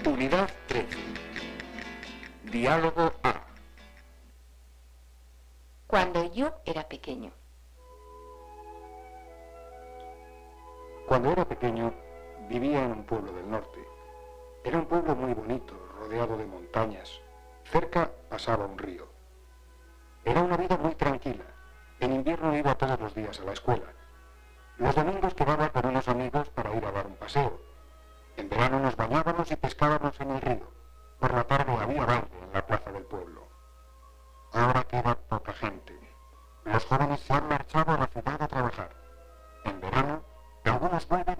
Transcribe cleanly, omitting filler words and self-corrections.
Unidad 13. Diálogo A. Cuando yo era pequeño. Cuando era pequeño, vivía en un pueblo del norte. Era un pueblo muy bonito, rodeado de montañas. Cerca pasaba un río. Era una vida muy tranquila. En invierno iba todos los días a la escuela. Los domingos quedaba con unos amigos para ir a dar un paseo. En verano nos bañábamos y pescábamos en el río. Por la tarde había baile en la plaza del pueblo. Ahora queda poca gente. Los jóvenes se han marchado a la ciudad a trabajar. En verano, algunos vuelven